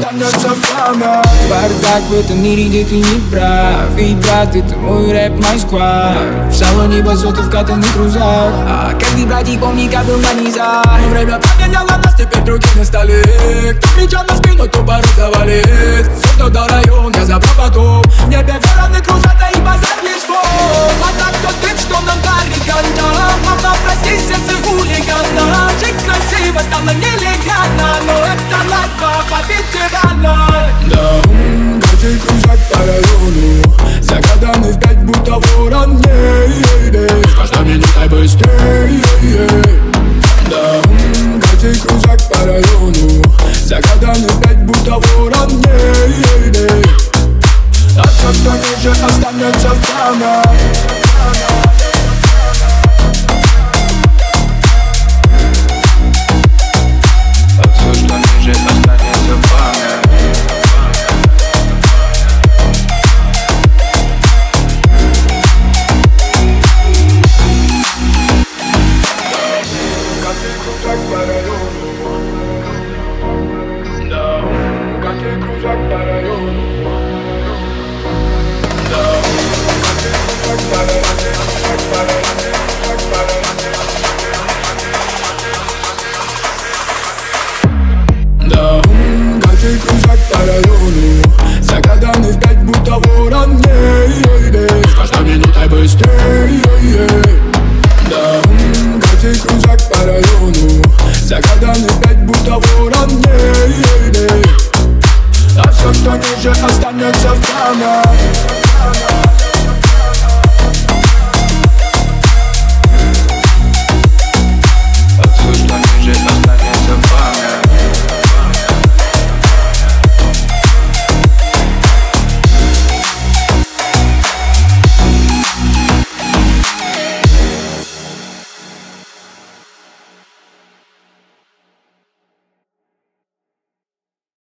останется в память. Бардак в этом мире, где ты не прав. И брат, это мой рэп, мой сквад. В салоне басоты в катанных крузах. А каждый братик помни, как был на низах. Время поменяло нас, теперь другие на столе. Кто кричал на спину, то порой завалит. Все, кто до район, я забрал потом. В небе вороны кружат, и базар лишь фон. А так кто ты, что нам дарит ганда? Мама, прости, сердце хулигана. Жить красиво стало нелегально, но это лайфа по ветеранам. Да, грозит кружат по району, загаданы в 5, будто ворон. С каждой минутой быстрее. Да, грозит кружат по району, загаданы в 5, будто ворон. А все, кто ниже, останется в память. Загаданы в 5, будто ворон. С каждой минутой быстрее. Да, грозит кружат по району, загаданы в 5, будто ворон. А все, кто ниже, останется в память.